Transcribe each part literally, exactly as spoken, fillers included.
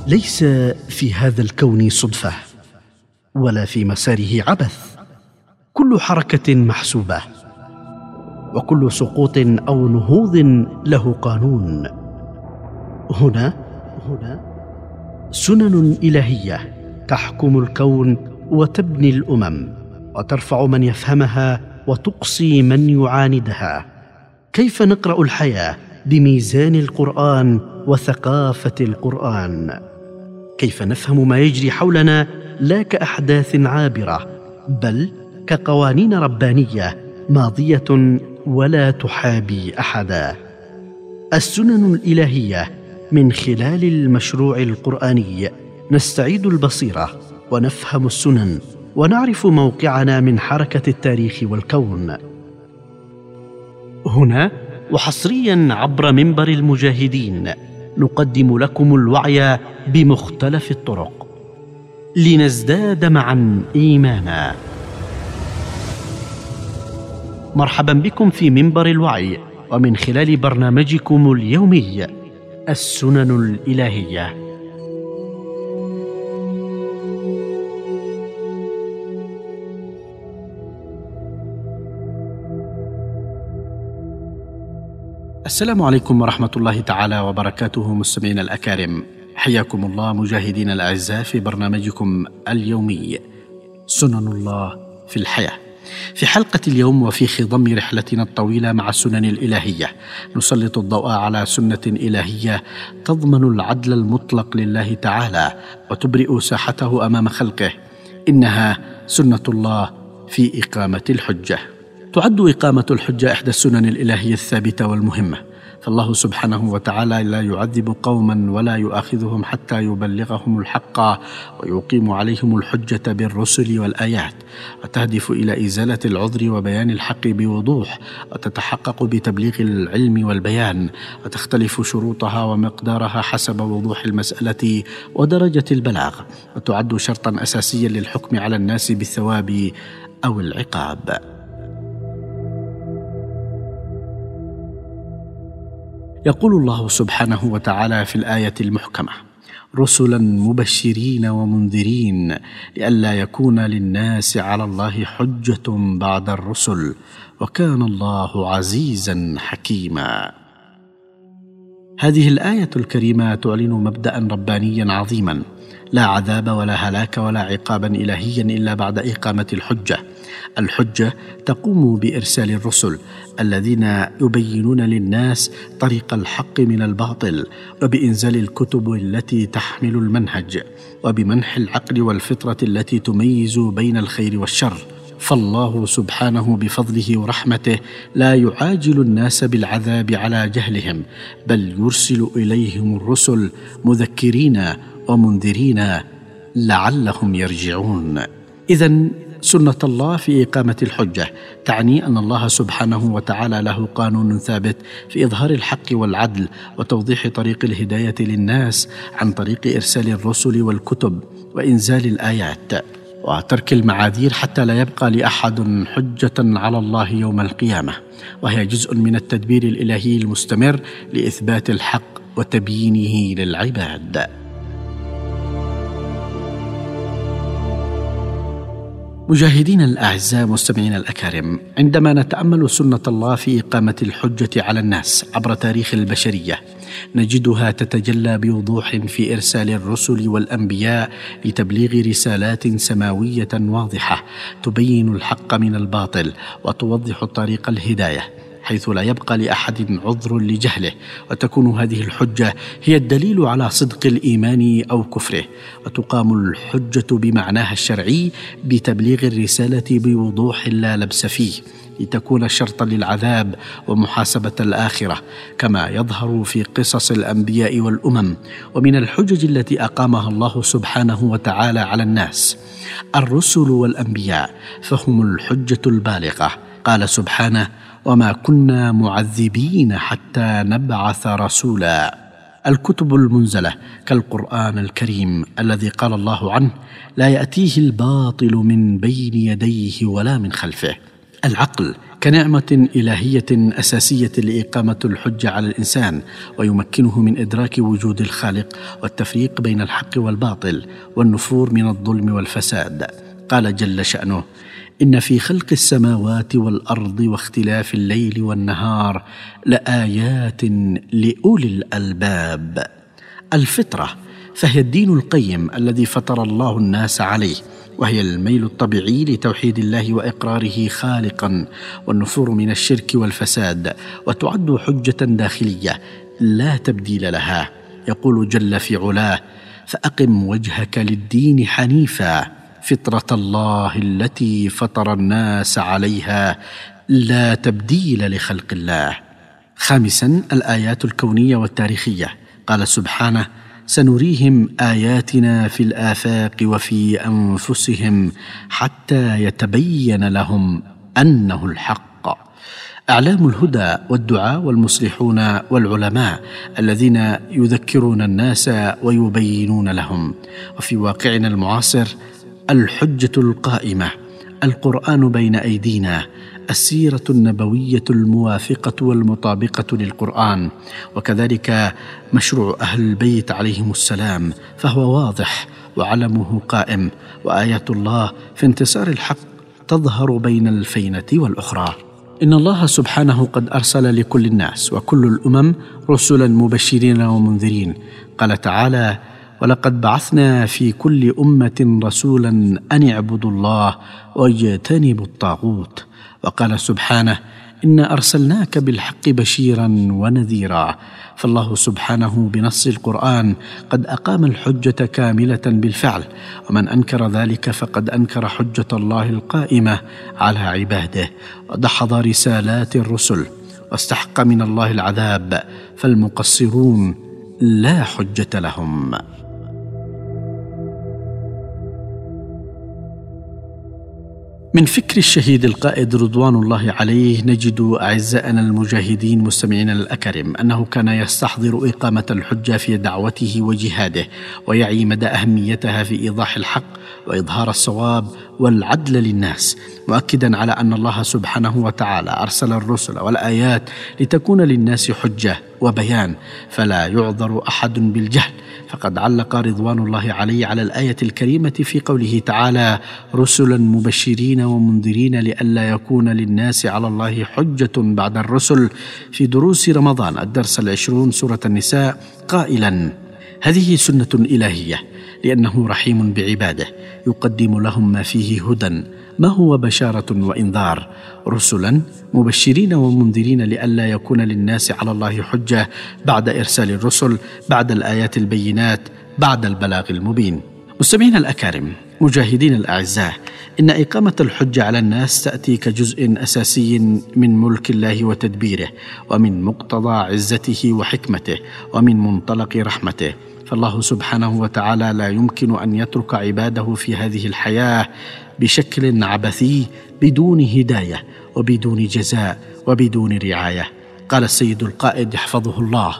ليس في هذا الكون صدفة ولا في مساره عبث، كل حركة محسوبة، وكل سقوط أو نهوض له قانون. هنا هنا سنن إلهية تحكم الكون وتبني الأمم وترفع من يفهمها وتقصي من يعاندها. كيف نقرأ الحياة بميزان القرآن وثقافة القرآن؟ كيف نفهم ما يجري حولنا لا كأحداث عابرة، بل كقوانين ربانية ماضية ولا تحابي أحدا؟ السنن الإلهية. من خلال المشروع القرآني نستعيد البصيرة ونفهم السنن ونعرف موقعنا من حركة التاريخ والكون. هنا وحصريا عبر منبر المجاهدين نقدم لكم الوعي بمختلف الطرق لنزداد معا إيمانا. مرحبا بكم في منبر الوعي، ومن خلال برنامجكم اليومي السنن الإلهية. السلام عليكم ورحمة الله تعالى وبركاته. مستمعينا الأكارم، حياكم الله مجاهدين الأعزاء في برنامجكم اليومي سنن الله في الحياة. في حلقة اليوم وفي خضم رحلتنا الطويلة مع السنن الإلهية نسلط الضوء على سنة إلهية تضمن العدل المطلق لله تعالى وتبرئ ساحته أمام خلقه. إنها سنة الله في إقامة الحجة. تعد إقامة الحجة إحدى السنن الإلهية الثابتة والمهمة، فالله سبحانه وتعالى لا يعذب قوما ولا يؤاخذهم حتى يبلغهم الحق ويقيم عليهم الحجة بالرسل والآيات، وتهدف إلى إزالة العذر وبيان الحق بوضوح، وتتحقق بتبليغ العلم والبيان، وتختلف شروطها ومقدارها حسب وضوح المسألة ودرجة البلاغ، وتعد شرطا أساسيا للحكم على الناس بالثواب أو العقاب. يقول الله سبحانه وتعالى في الآية المحكمة: رسلا مبشرين ومنذرين لئلا يكون للناس على الله حجة بعد الرسل وكان الله عزيزا حكيما. هذه الآية الكريمة تعلن مبدأ ربانيا عظيما: لا عذاب ولا هلاك ولا عقابا إلهيا إلا بعد إقامة الحجة. الحجة تقوم بإرسال الرسل الذين يبينون للناس طريق الحق من الباطل، وبإنزال الكتب التي تحمل المنهج، وبمنح العقل والفطرة التي تميز بين الخير والشر. فالله سبحانه بفضله ورحمته لا يعاجل الناس بالعذاب على جهلهم، بل يرسل إليهم الرسل مذكرين ومنذرين لعلهم يرجعون. إذن سنة الله في إقامة الحجة تعني أن الله سبحانه وتعالى له قانون ثابت في إظهار الحق والعدل وتوضيح طريق الهداية للناس عن طريق إرسال الرسل والكتب وإنزال الآيات وترك المعاذير حتى لا يبقى لأحد حجة على الله يوم القيامة، وهي جزء من التدبير الإلهي المستمر لإثبات الحق وتبيينه للعباد. مجاهدين الأعزاء مستمعين الأكارم، عندما نتأمل سنة الله في إقامة الحجة على الناس عبر تاريخ البشرية نجدها تتجلى بوضوح في إرسال الرسل والأنبياء لتبليغ رسالات سماوية واضحة تبين الحق من الباطل وتوضح طريق الهداية، حيث لا يبقى لأحد عذر لجهله، وتكون هذه الحجة هي الدليل على صدق الإيمان أو كفره، وتقام الحجة بمعناها الشرعي بتبليغ الرسالة بوضوح لا لبس فيه، لتكون شرطا للعذاب ومحاسبة الآخرة، كما يظهر في قصص الأنبياء والأمم. ومن الحجج التي أقامها الله سبحانه وتعالى على الناس الرسل والأنبياء، فهم الحجة البالغة. قال سبحانه: وما كنا معذبين حتى نبعث رسولا. الكتب المنزلة كالقرآن الكريم الذي قال الله عنه: لا يأتيه الباطل من بين يديه ولا من خلفه. العقل كنعمة إلهية أساسية لإقامة الحجة على الإنسان ويمكنه من إدراك وجود الخالق والتفريق بين الحق والباطل والنفور من الظلم والفساد. قال جل شأنه: إن في خلق السماوات والأرض واختلاف الليل والنهار لآيات لأولي الألباب. الفطرة فهي الدين القيم الذي فطر الله الناس عليه، وهي الميل الطبيعي لتوحيد الله وإقراره خالقا والنفور من الشرك والفساد، وتعد حجة داخلية لا تبديل لها. يقول جل في علاه: فأقم وجهك للدين حنيفا فطرة الله التي فطر الناس عليها لا تبديل لخلق الله. خامسا، الآيات الكونية والتاريخية. قال سبحانه: سنريهم آياتنا في الآفاق وفي أنفسهم حتى يتبين لهم أنه الحق. أعلام الهدى والدعاء والمصلحون والعلماء الذين يذكرون الناس ويبينون لهم. وفي واقعنا المعاصر الحجة القائمة، القرآن بين أيدينا، السيرة النبوية الموافقة والمطابقة للقرآن، وكذلك مشروع أهل البيت عليهم السلام، فهو واضح وعلمه قائم، وآيات الله في انتصار الحق تظهر بين الفينة والأخرى. إن الله سبحانه قد أرسل لكل الناس وكل الأمم رسلا مبشرين ومنذرين. قال تعالى: ولقد بعثنا في كل أمة رسولا أن اعبدوا الله واجتنبوا الطاغوت. وقال سبحانه: إنا أرسلناك بالحق بشيرا ونذيرا. فالله سبحانه بنص القرآن قد أقام الحجة كاملة بالفعل، ومن أنكر ذلك فقد أنكر حجة الله القائمة على عباده ودحض رسالات الرسل واستحق من الله العذاب، فالمقصرون لا حجة لهم. من فكر الشهيد القائد رضوان الله عليه نجد أعزائنا المجاهدين مستمعين الأكارم أنه كان يستحضر إقامة الحجة في دعوته وجهاده، ويعي مدى أهميتها في إيضاح الحق وإظهار الصواب والعدل للناس، مؤكدا على أن الله سبحانه وتعالى أرسل الرسل والآيات لتكون للناس حجة وبيان، فلا يعذر أحد بالجهل. فقد علق رضوان الله عليه على الآية الكريمة في قوله تعالى: رسلا مبشرين ومنذرين لئلا يكون للناس على الله حجة بعد الرسل، في دروس رمضان الدرس العشرون سورة النساء، قائلا: هذه سنة إلهية، لأنه رحيم بعباده يقدم لهم ما فيه هدى، ما هو بشارة وإنذار، رسلا مبشرين ومنذرين لئلا يكون للناس على الله حجة بعد إرسال الرسل، بعد الآيات البينات، بعد البلاغ المبين. مستمعين الأكارم، مجاهدين الأعزاء، إن إقامة الحجة على الناس تأتي كجزء أساسي من ملك الله وتدبيره، ومن مقتضى عزته وحكمته، ومن منطلق رحمته. فالله سبحانه وتعالى لا يمكن أن يترك عباده في هذه الحياة بشكل عبثي بدون هداية وبدون جزاء وبدون رعاية. قال السيد القائد حفظه الله: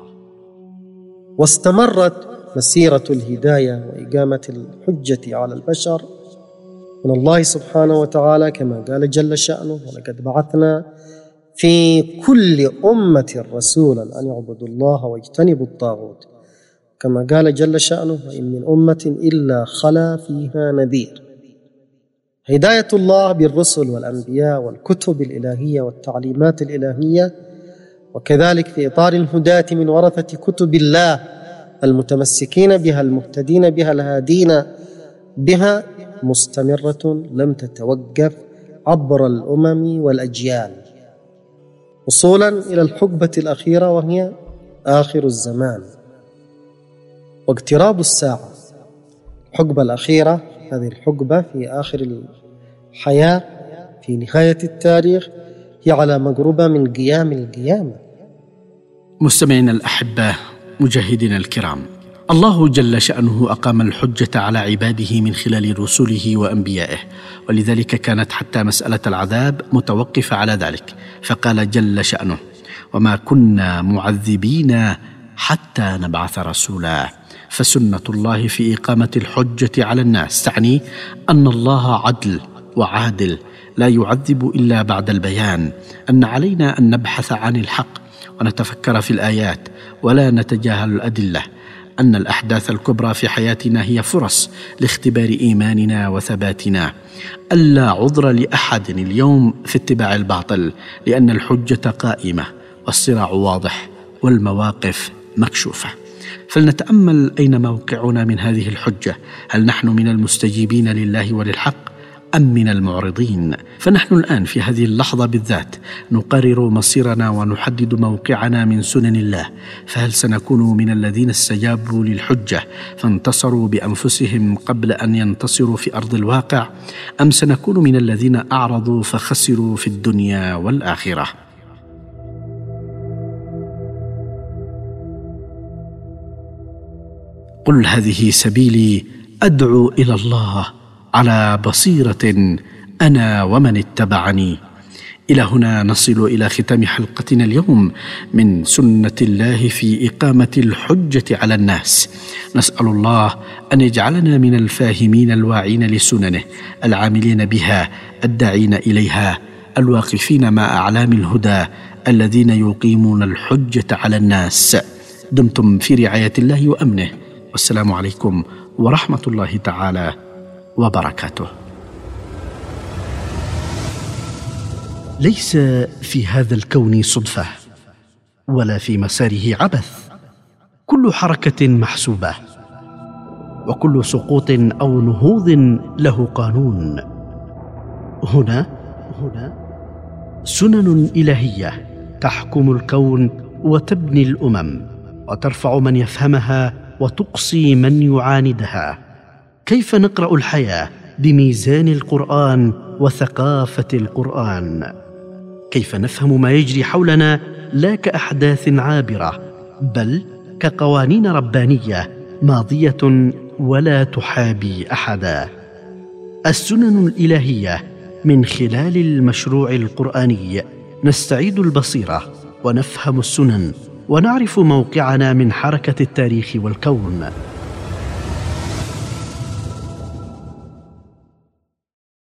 واستمرت مسيرة الهداية وإقامة الحجة على البشر من الله سبحانه وتعالى، كما قال جل شأنه: ولقد بعثنا في كل أمة رسولا أن يعبدوا الله واجتنبوا الطاغوت، كما قال جل شأنه: وإن من أمة إلا خلا فيها نذير. هداية الله بالرسل والأنبياء والكتب الإلهية والتعليمات الإلهية، وكذلك في إطار الهداة من ورثة كتب الله المتمسكين بها المهتدين بها الهادين بها، مستمرة لم تتوقف عبر الأمم والأجيال، وصولا إلى الحقبة الأخيرة وهي آخر الزمان واقتراب الساعة. الحقبة الأخيرة، هذه الحقبة في آخر الحياة في نهاية التاريخ، هي على مقربة من قيام القيامة. مستمعين الأحبة، مجاهدين الكرام، الله جل شأنه أقام الحجة على عباده من خلال رسله وأنبيائه، ولذلك كانت حتى مسألة العذاب متوقفة على ذلك. فقال جل شأنه: وما كنا معذبين حتى نبعث رسولا. فسنة الله في إقامة الحجة على الناس تعني أن الله عدل وعادل، لا يعذب إلا بعد البيان، أن علينا أن نبحث عن الحق ونتفكر في الآيات ولا نتجاهل الأدلة، أن الأحداث الكبرى في حياتنا هي فرص لاختبار إيماننا وثباتنا، ألا عذر لأحد اليوم في اتباع الباطل، لأن الحجة قائمة والصراع واضح والمواقف مكشوفة. فلنتأمل أين موقعنا من هذه الحجة، هل نحن من المستجيبين لله وللحق أم من المعرضين؟ فنحن الآن في هذه اللحظة بالذات نقرر مصيرنا ونحدد موقعنا من سنن الله، فهل سنكون من الذين استجابوا للحجة فانتصروا بأنفسهم قبل أن ينتصروا في أرض الواقع، أم سنكون من الذين أعرضوا فخسروا في الدنيا والآخرة؟ قل هذه سبيلي أدعو إلى الله على بصيرة أنا ومن اتبعني. إلى هنا نصل إلى ختام حلقتنا اليوم من سنة الله في إقامة الحجة على الناس. نسأل الله أن يجعلنا من الفاهمين الواعين لسننه، العاملين بها، الداعين إليها، الواقفين مع أعلام الهدى، الذين يقيمون الحجة على الناس. دمتم في رعاية الله وأمنه، والسلام عليكم ورحمة الله تعالى وبركاته. ليس في هذا الكون صدفة، ولا في مساره عبث، كل حركة محسوبة، وكل سقوط أو نهوض له قانون. هنا هنا سنن إلهية تحكم الكون وتبني الأمم، وترفع من يفهمها وتقصي من يعاندها. كيف نقرأ الحياة بميزان القرآن وثقافة القرآن؟ كيف نفهم ما يجري حولنا لا كأحداث عابرة، بل كقوانين ربانية ماضية ولا تحابي أحدا؟ السنن الإلهية. من خلال المشروع القرآني نستعيد البصيرة ونفهم السنن ونعرف موقعنا من حركة التاريخ والكون.